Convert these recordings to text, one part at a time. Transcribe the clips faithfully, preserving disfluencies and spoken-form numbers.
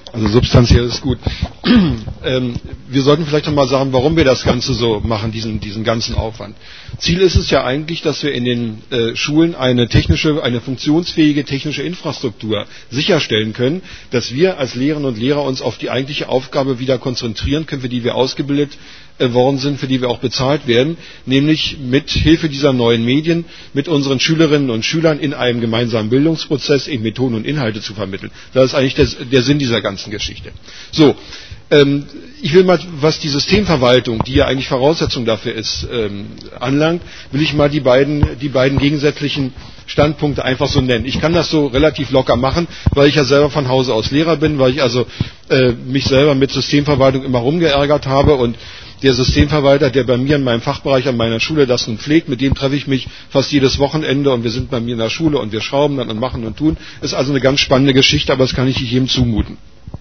Also substanziell ist gut. ähm, wir sollten vielleicht noch mal sagen, warum wir das Ganze so machen, diesen, diesen ganzen Aufwand. Ziel ist es ja eigentlich, dass wir in den äh, Schulen eine technische, eine funktionsfähige technische Infrastruktur sicherstellen können, dass wir als Lehrerinnen und Lehrer uns auf die eigentliche Aufgabe wieder konzentrieren können, für die wir ausgebildet äh, worden sind, für die wir auch bezahlt werden, nämlich mit Hilfe dieser neuen Medien mit unseren Schülerinnen und Schülern in einem gemeinsamen Bildungsprozess eben Methoden und Inhalte zu vermitteln. Das ist eigentlich der, der Sinn dieser ganzen Geschichte. So, ähm, ich will mal, was die Systemverwaltung, die ja eigentlich Voraussetzung dafür ist, ähm, anlangt, will ich mal die beiden, die beiden gegensätzlichen Standpunkte einfach so nennen. Ich kann das so relativ locker machen, weil ich ja selber von Hause aus Lehrer bin, weil ich also äh, mich selber mit Systemverwaltung immer rumgeärgert habe und der Systemverwalter, der bei mir in meinem Fachbereich an meiner Schule das nun pflegt, mit dem treffe ich mich fast jedes Wochenende und wir sind bei mir in der Schule und wir schrauben dann und machen und tun. Ist also eine ganz spannende Geschichte, aber das kann ich nicht jedem zumuten.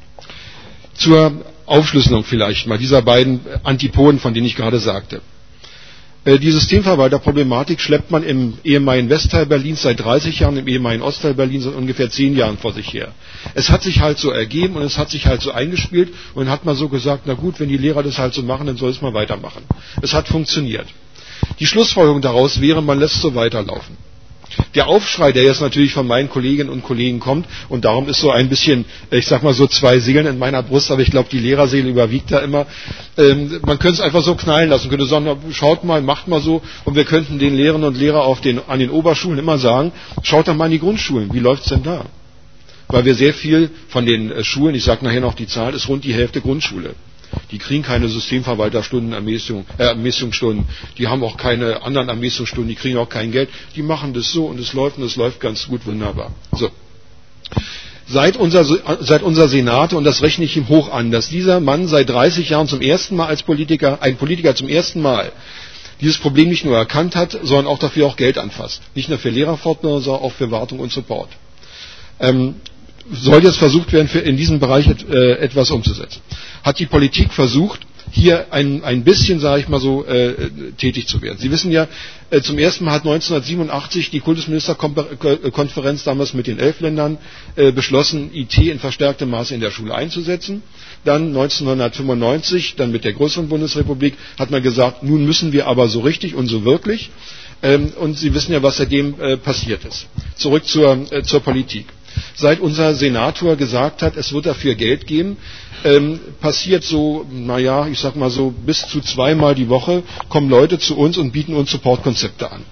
Zur Aufschlüsselung vielleicht mal dieser beiden Antipoden, von denen ich gerade sagte. Die Systemverwalterproblematik schleppt man im ehemaligen Westteil Berlins seit dreißig Jahren, im ehemaligen Ostteil Berlins seit ungefähr zehn Jahren vor sich her. Es hat sich halt so ergeben und es hat sich halt so eingespielt und dann hat man so gesagt, na gut, wenn die Lehrer das halt so machen, dann soll es mal weitermachen. Es hat funktioniert. Die Schlussfolgerung daraus wäre, man lässt so weiterlaufen. Der Aufschrei, der jetzt natürlich von meinen Kolleginnen und Kollegen kommt, und darum ist so ein bisschen, ich sag mal so zwei Seelen in meiner Brust, aber ich glaube, die Lehrerseele überwiegt da immer. Ähm, man könnte es einfach so knallen lassen, könnte sagen, na, schaut mal, macht mal so, und wir könnten den Lehrerinnen und Lehrern auf den, an den Oberschulen immer sagen, schaut doch mal in die Grundschulen, wie läuft's denn da? Weil wir sehr viel von den äh, Schulen, ich sage nachher noch die Zahl, ist rund die Hälfte Grundschule. Die kriegen keine Systemverwalterstunden, Ermäßigung, äh, Ermäßungsstunden. Die haben auch keine anderen Ermäßungsstunden, die kriegen auch kein Geld. Die machen das so und es läuft und es läuft ganz gut, wunderbar. So. Seit unser, seit unser Senat, und das rechne ich ihm hoch an, dass dieser Mann seit dreißig Jahren zum ersten Mal als Politiker, ein Politiker zum ersten Mal, dieses Problem nicht nur erkannt hat, sondern auch dafür auch Geld anfasst. Nicht nur für Lehrerfortbildung, sondern auch für Wartung und Support. Ähm, soll jetzt versucht werden, für in diesem Bereich et, äh, etwas umzusetzen. Hat die Politik versucht, hier ein, ein bisschen, sage ich mal so, äh, tätig zu werden. Sie wissen ja, äh, zum ersten Mal hat neunzehnhundertsiebenundachtzig die Kultusministerkonferenz damals mit den elf Ländern äh, beschlossen, I T in verstärktem Maße in der Schule einzusetzen. Dann neunzehnhundertfünfundneunzig, dann mit der größeren Bundesrepublik, hat man gesagt, nun müssen wir aber so richtig und so wirklich. Ähm, und Sie wissen ja, was seitdem äh, passiert ist. Zurück zur, äh, zur Politik. Seit unser Senator gesagt hat, es wird dafür Geld geben, ähm, passiert so, naja, ich sag mal so, bis zu zweimal die Woche kommen Leute zu uns und bieten uns Supportkonzepte an.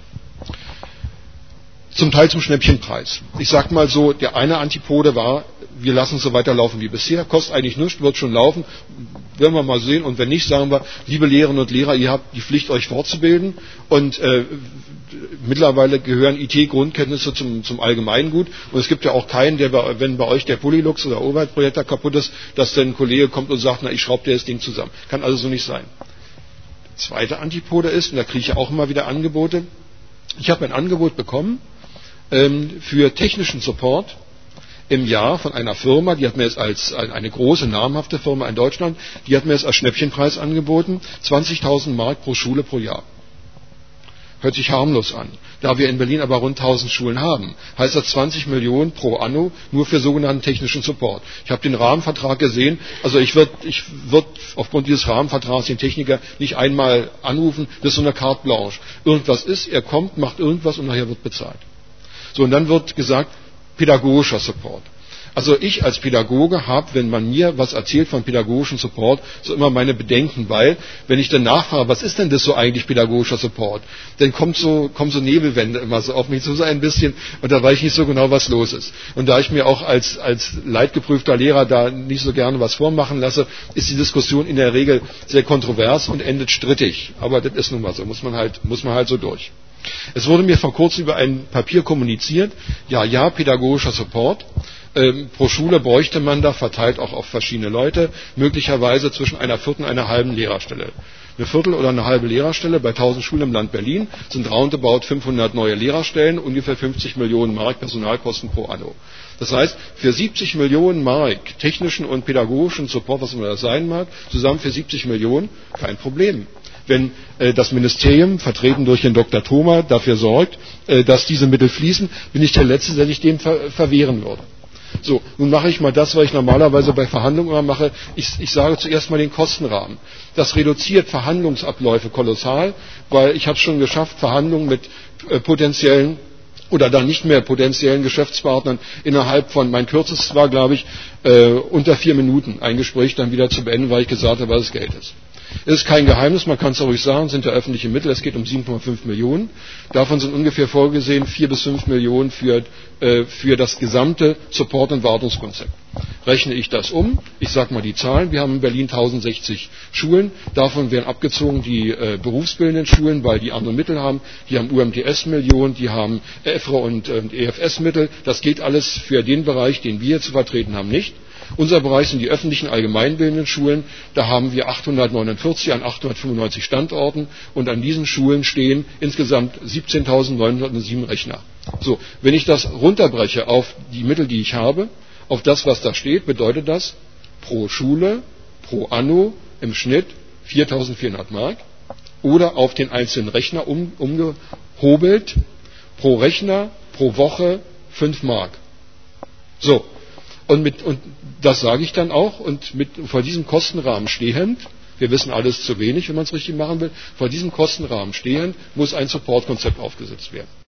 Zum Teil zum Schnäppchenpreis. Ich sag mal so, der eine Antipode war, wir lassen es so weiterlaufen wie bisher, kostet eigentlich nichts, wird schon laufen, werden wir mal sehen, und wenn nicht, sagen wir, liebe Lehrerinnen und Lehrer, ihr habt die Pflicht, euch fortzubilden, und äh, mittlerweile gehören I T-Grundkenntnisse zum, zum Allgemeingut, und es gibt ja auch keinen, der, bei, wenn bei euch der Polylux oder Overhead-Projektor kaputt ist, dass dann ein Kollege kommt und sagt, na, ich schraube dir das Ding zusammen. Kann also so nicht sein. Zweite Antipode ist, und da kriege ich auch immer wieder Angebote, ich habe ein Angebot bekommen ähm, für technischen Support im Jahr von einer Firma, die hat mir jetzt als eine große, namhafte Firma in Deutschland, die hat mir jetzt als Schnäppchenpreis angeboten, zwanzigtausend Mark pro Schule pro Jahr. Hört sich harmlos an. Da wir in Berlin aber rund tausend Schulen haben, heißt das zwanzig Millionen pro Anno nur für sogenannten technischen Support. Ich habe den Rahmenvertrag gesehen, also ich würde ich würd aufgrund dieses Rahmenvertrags den Techniker nicht einmal anrufen, das ist so eine Carte Blanche. Irgendwas ist, er kommt, macht irgendwas und nachher wird bezahlt. So, und dann wird gesagt, pädagogischer Support. Also ich als Pädagoge habe, wenn man mir was erzählt von pädagogischem Support, so immer meine Bedenken, weil, wenn ich dann nachfrage, was ist denn das so eigentlich pädagogischer Support, dann kommt so, kommen so Nebelwände immer so auf mich zu, so ein bisschen, und da weiß ich nicht so genau, was los ist. Und da ich mir auch als, als leidgeprüfter Lehrer da nicht so gerne was vormachen lasse, ist die Diskussion in der Regel sehr kontrovers und endet strittig. Aber das ist nun mal so, muss man halt, muss man halt so durch. Es wurde mir vor kurzem über ein Papier kommuniziert, ja, ja, pädagogischer Support. Ähm, pro Schule bräuchte man da, verteilt auch auf verschiedene Leute, möglicherweise zwischen einer vierten und einer halben Lehrerstelle. Eine Viertel oder eine halbe Lehrerstelle bei tausend Schulen im Land Berlin sind roundabout fünfhundert neue Lehrerstellen, ungefähr fünfzig Millionen Mark Personalkosten pro Anno. Das heißt, für siebzig Millionen Mark technischen und pädagogischen Support, was immer das sein mag, zusammen für siebzig Millionen, kein Problem. Wenn äh, das Ministerium, vertreten durch den Doktor Thoma, dafür sorgt, äh, dass diese Mittel fließen, bin ich der Letzte, der sich dem ver verwehren würde. So, nun mache ich mal das, was ich normalerweise bei Verhandlungen immer mache. Ich, ich sage zuerst mal den Kostenrahmen. Das reduziert Verhandlungsabläufe kolossal, weil ich habe es schon geschafft, Verhandlungen mit äh, potenziellen oder dann nicht mehr potenziellen Geschäftspartnern innerhalb von, mein kürzestes war, glaube ich, äh, unter vier Minuten ein Gespräch dann wieder zu beenden, weil ich gesagt habe, was das Geld ist. Es ist kein Geheimnis, man kann es auch ruhig sagen, es sind ja öffentliche Mittel, es geht um sieben Komma fünf Millionen. Davon sind ungefähr vorgesehen vier bis fünf Millionen für, äh, für das gesamte Support- und Wartungskonzept. Rechne ich das um, ich sage mal die Zahlen, wir haben in Berlin tausendsechzig Schulen, davon werden abgezogen die äh, berufsbildenden Schulen, weil die andere Mittel haben, die haben U M T S-Millionen, die haben E F R A und äh, E F S-Mittel, das geht alles für den Bereich, den wir zu vertreten haben, nicht. Unser Bereich sind die öffentlichen allgemeinbildenden Schulen. Da haben wir achthundertneunundvierzig an achthundertfünfundneunzig Standorten und an diesen Schulen stehen insgesamt siebzehntausendneunhundertsieben Rechner. So, wenn ich das runterbreche auf die Mittel, die ich habe, auf das, was da steht, bedeutet das pro Schule, pro Anno im Schnitt viertausendvierhundert Mark oder auf den einzelnen Rechner um, umgehobelt pro Rechner pro Woche fünf Mark. So. Und, mit, und das sage ich dann auch und mit, vor diesem Kostenrahmen stehend, wir wissen alles zu wenig, wenn man es richtig machen will, vor diesem Kostenrahmen stehend muss ein Supportkonzept aufgesetzt werden.